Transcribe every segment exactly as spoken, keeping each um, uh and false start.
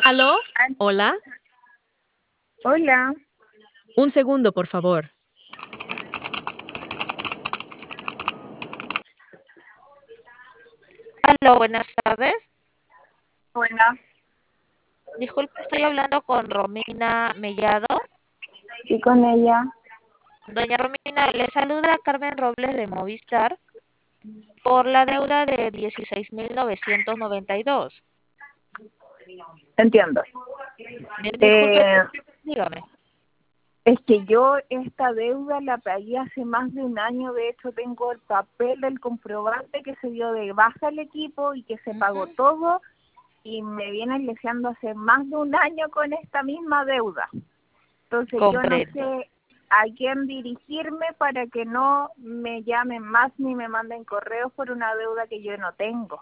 ¿Aló? Al- Hola. Hola, Un segundo, por favor. Aló, buenas tardes. buenas, Disculpe, estoy hablando con Romina Mellado. y con ella. Doña Romina, le saluda Carmen Robles de Movistar por la deuda de dieciséis mil novecientos noventa y dos. Entiendo. Bien, disculpe, Eh, dígame. es que yo esta deuda la pagué hace más de un año. De hecho, tengo el papel del comprobante que se dio de baja el equipo y que se pagó Ujú. todo. Y me vienen leseando hace más de un año con esta misma deuda. Entonces, yo no Comprendo. sé a quién dirigirme para que no me llamen más ni me manden correos por una deuda que yo no tengo.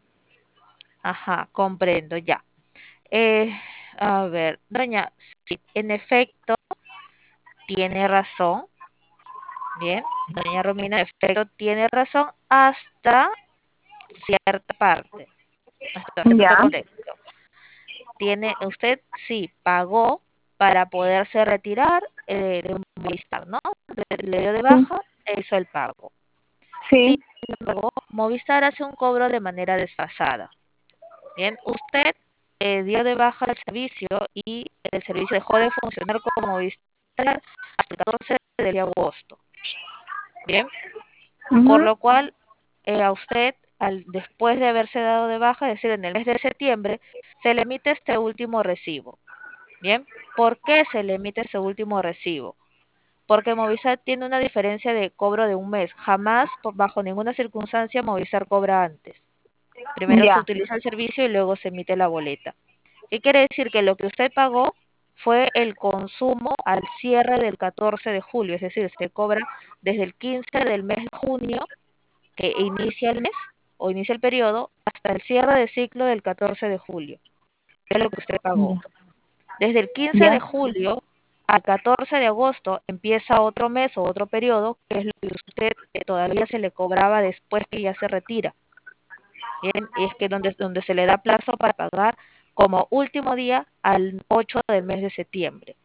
Ajá, comprendo, ya. Eh, a ver, doña, sí, en efecto, tiene razón. Bien, doña Romina, en efecto, tiene razón hasta cierta parte, hasta cierto Ya, contexto. Tiene, usted sí pagó para poderse retirar eh, de Movistar, ¿no? Le le dio de sí, baja, e hizo el pago. Sin sí. embargo, Movistar hace un cobro de manera desfasada. Bien, usted eh, dio de baja el servicio y el servicio dejó de funcionar como Movistar hasta el catorce de agosto. Bien, por Ujú. lo cual eh, a usted, al, después de haberse dado de baja, es decir, en el mes de septiembre, se le emite este último recibo. Bien, ¿por qué se le emite ese último recibo? Porque Movistar tiene una diferencia de cobro de un mes. Jamás, por bajo ninguna circunstancia, Movistar cobra antes. Primero se Ya, utiliza el servicio y luego se emite la boleta. ¿Qué quiere decir? Que lo que usted pagó fue el consumo al cierre del catorce de julio, es decir, se cobra desde el quince del mes de junio, que inicia el mes o inicia el periodo, hasta el cierre de ciclo del catorce de julio. Es lo que usted pagó. ya, Desde el quince de ya, julio al catorce de agosto empieza otro mes o otro periodo, que es lo que usted eh, todavía se le cobraba después que ya se retira. Bien, y es que donde, donde se le da plazo para pagar como último día al ocho del mes de septiembre,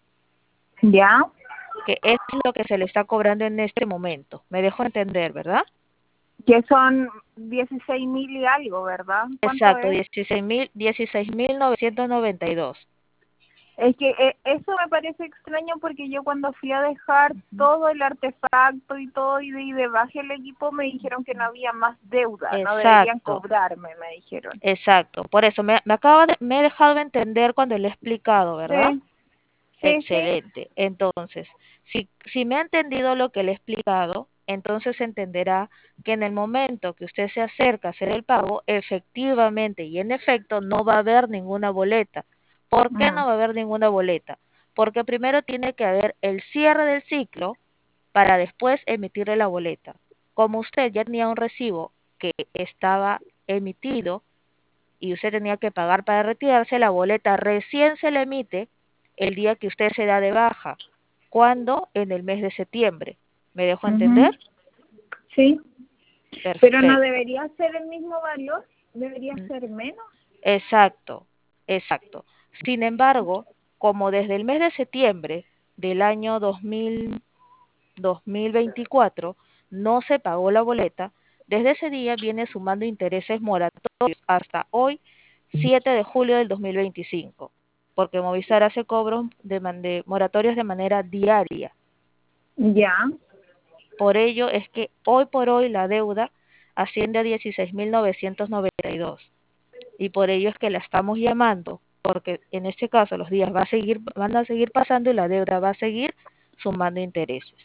ya. que es lo que se le está cobrando en este momento. Me dejo entender, ¿verdad? Que son dieciséis mil y algo, ¿verdad? ¿Cuánto Exacto, es? dieciséis mil, dieciséis mil novecientos noventa y dos. Es que eh, eso me parece extraño porque yo cuando fui a dejar todo el artefacto y todo y de, y de baja el equipo me dijeron que no había más deuda, no deberían Exacto. cobrarme, me dijeron. Exacto, por eso me, me acaba de, me he dejado de entender cuando le he explicado, ¿verdad? Sí, sí, sí. Excelente. Entonces, si, si me ha entendido lo que le he explicado, entonces entenderá que en el momento que usted se acerca a hacer el pago, efectivamente y en efecto no va a haber ninguna boleta. ¿Por qué Mm, no va a haber ninguna boleta? Porque primero tiene que haber el cierre del ciclo para después emitirle la boleta. Como usted ya tenía un recibo que estaba emitido, y usted tenía que pagar para retirarse, la boleta recién se le emite el día que usted se da de baja. ¿Cuándo? En el mes de septiembre. ¿Me dejo ujú, entender? sí, pero no Perfecto. debería ser el mismo valor, debería Mm, ser menos. exacto, exacto. Sin embargo, como desde el mes de septiembre del año dos mil, dos mil veinticuatro no se pagó la boleta, desde ese día viene sumando intereses moratorios hasta hoy, siete de julio del dos mil veinticinco, porque Movistar hace cobros de, man- de moratorios de manera diaria. Ya, Por ello es que hoy por hoy la deuda asciende a dieciséis mil novecientos noventa y dos y por ello es que la estamos llamando, porque en este caso los días va a seguir, van a seguir pasando y la deuda va a seguir sumando intereses.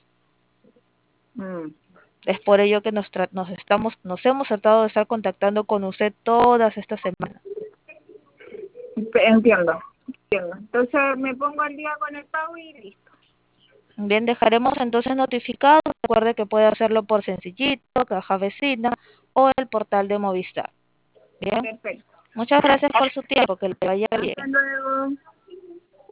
mm, Es por ello que nos, tra- nos estamos, nos hemos tratado de estar contactando con usted todas estas semanas. entiendo, entiendo. Entonces me pongo al día con el pago y listo. Bien, dejaremos entonces notificado. Recuerde que puede hacerlo por Sencillito, Caja Vecina o el portal de Movistar. Bien, Perfecto. muchas gracias por su tiempo. Que le vaya Hasta bien. luego.